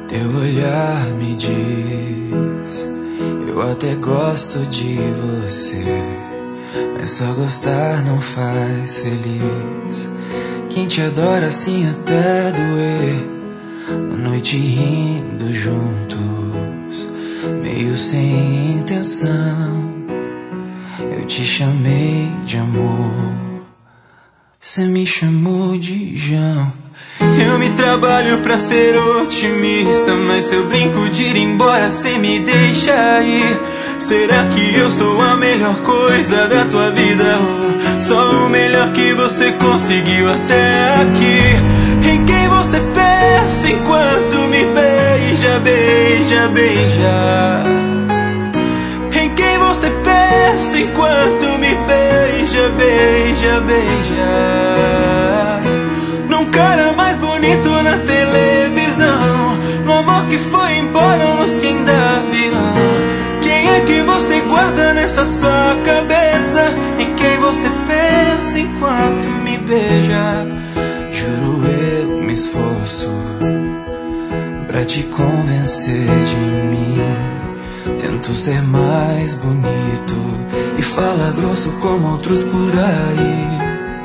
Teu olhar me diz, eu até gosto de você, mas só gostar não faz feliz. Quem te adora assim até doer, uma noite rindo juntos, meio sem intenção. Eu te chamei de amor, você me chamou de João. Eu me trabalho pra ser otimista, mas se eu brinco de ir embora, cê me deixa ir. Será que eu sou a melhor coisa da tua vida? Ou só o melhor que você conseguiu até aqui? Em quem você pensa enquanto me beija, beija, beija? Em quem você pensa enquanto me beija, beija, beija? Num cara mais bonito na televisão, no amor que foi embora ou nos que ainda virão. Quem é que você guarda nessa sua cabeça? Em quem você pensa enquanto me beija? Juro eu me esforço pra te convencer de mim. Tento ser mais bonito e falar grosso como outros por aí.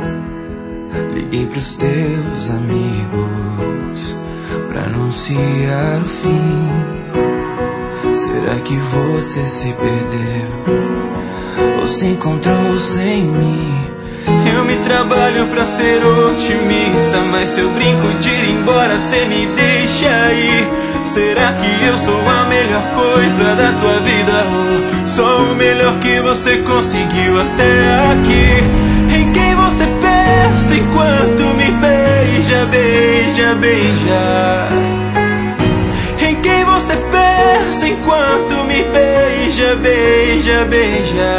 Liguei pros teus amigos pra anunciar o fim. Será que você se perdeu ou se encontrou sem mim? Eu me trabalho pra ser otimista, mas se eu brinco de ir embora, cê me deixa ir. Será que eu sou a melhor coisa da tua vida? Ou sou o melhor que você conseguiu até aqui? Em quem você pensa enquanto me beija, beija, beija? Em quem você pensa enquanto me beija, beija, beija?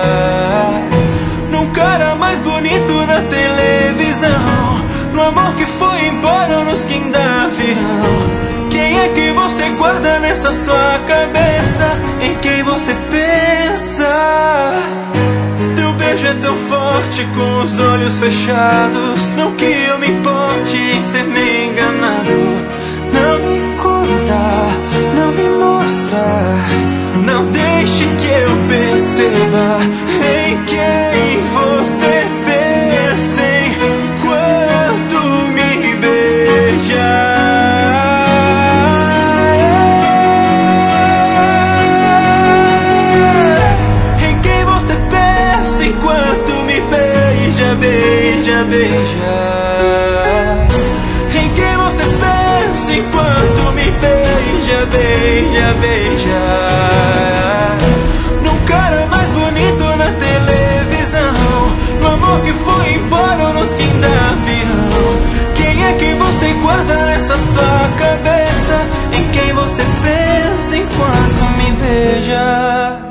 Num cara mais bonito na televisão, no amor que foi embora ou nos que ainda virão. Quem é que você guarda nessa sua cabeça? Em quem você pensa? Teu beijo é tão forte com os olhos fechados. Não que eu me importe em ser meio enganado. Não me conta, não me mostra, não deixe que eu perceba em quem você pensa enquanto me beija. Em quem você pensa enquanto me beija, beija, beija? Em quem você pensa enquanto me beija, beija, beija? Num cara mais bonito na televisão, no amor que foi embora ou nos que ainda virão. Quem é que você guarda nessa sua cabeça? Em quem você pensa enquanto me beija?